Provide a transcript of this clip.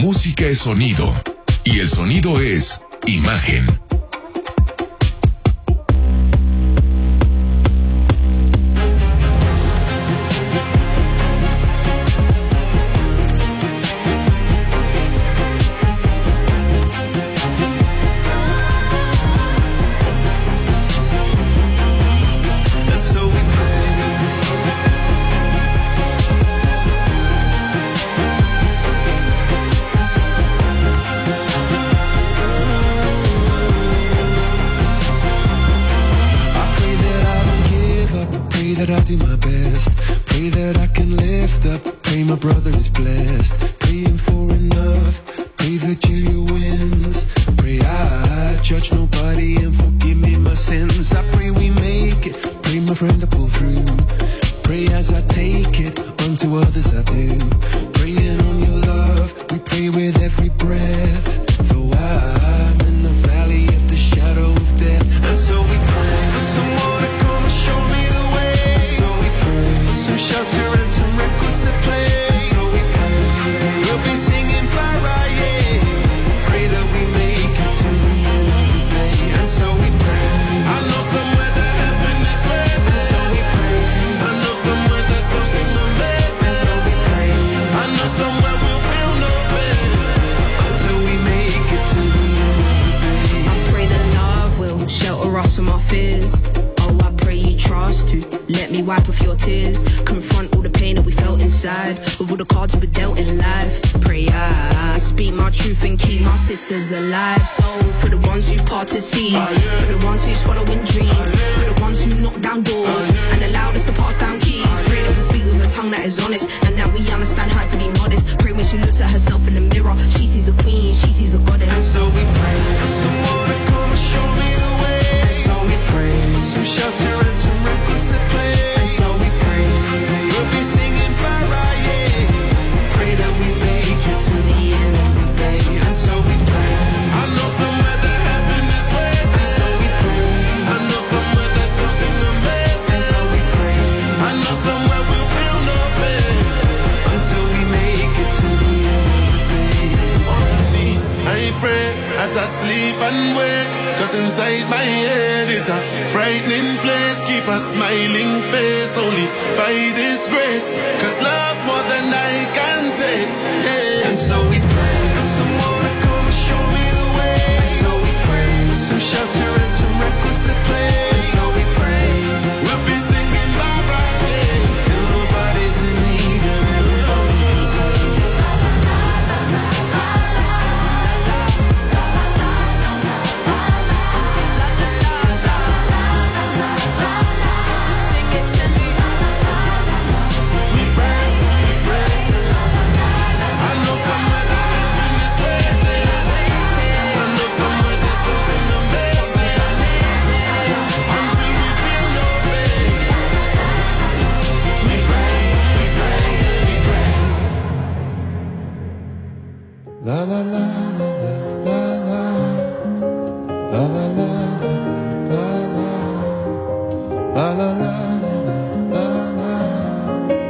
música es sonido y el sonido es imagen. That I do my best, pray that I can lift up, pray my brother is blessed, praying for enough, pray Virginia wins, pray I judge nobody and forgive me my sins, I pray we make it, pray my friend I pull through, pray as I take it, unto others I do, praying on your love, we pray with every breath, though I'm in the valley of the shadow of death, and so we pray for someone to come and show me the way. Some shelter and some records to play. And so we pray. We'll be singing Friday. Pray that we make it to the end of the day. And so we pray. I know somewhere that heaven is waiting. And so we pray. I know somewhere that something amazing. And so we pray. I know somewhere we'll feel no pain until we make it to the end of the day. I pray that love will shelter us from our fears. Oh, I pray you trust to let me wipe off your tears. Confront all the pain that we felt inside, with all the cards we were dealt in life. Pray I speak my truth and keep my sisters alive. So for the ones who parted seas, for the ones who swallowing dreams, for the ones who knock down doors and allowed us to pass down keys. Pray that we speak with a tongue that is honest, and that we understand how to be modest. Pray when she looks at herself in the mirror, she sees a queen, she sees a goddess. And so we pray for someone to come and show me the way. And so we pray some shelter and some records to play. And so we pray we'll be singing Friday. Pray that we make it to the end of the day. And so we pray. I know somewhere that heaven is waiting. And so we pray. I know somewhere that something amazing. And so we pray. I know somewhere we'll feel no pain until we make it to the end of the day. Honestly, I pray as I sleep and wake, 'cause inside my head is a frightening place. Keep a smiling face only by this grace, 'cause love more than I can take, yeah. And so we pray for someone to come and show me the way. And so we pray some shelter and some records to play. And so we pray we'll be singing Friday till nobody's in need and everybody can say. La la la